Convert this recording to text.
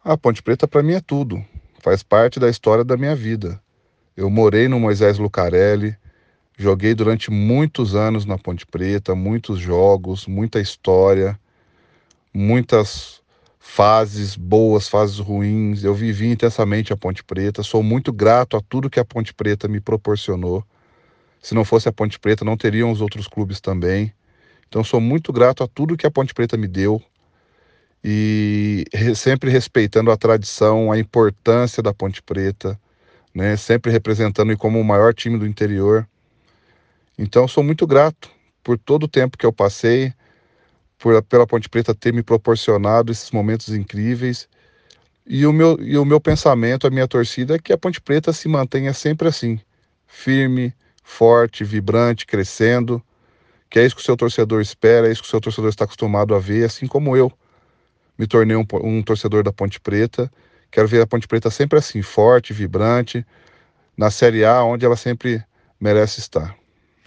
A Ponte Preta para mim é tudo. Faz parte da história da minha vida. Eu morei no Moisés Lucarelli, joguei durante muitos anos na Ponte Preta, muitos jogos, muita história, muitas fases boas, fases ruins. Eu vivi intensamente a Ponte Preta. Sou muito grato a tudo que a Ponte Preta me proporcionou. Se não fosse a Ponte Preta, não teriam os outros clubes também. Então, sou muito grato a tudo que a Ponte Preta me deu e sempre respeitando a tradição, a importância da Ponte Preta, né? Sempre representando como o maior time do interior. Então, sou muito grato por todo o tempo que eu passei, pela Ponte Preta ter me proporcionado esses momentos incríveis. E o meu pensamento, a minha torcida é que a Ponte Preta se mantenha sempre assim, firme, forte, vibrante, crescendo, que é isso que o seu torcedor espera, é isso que o seu torcedor está acostumado a ver, assim como eu me tornei um torcedor da Ponte Preta. Quero ver a Ponte Preta sempre assim, forte, vibrante, na Série A, onde ela sempre merece estar.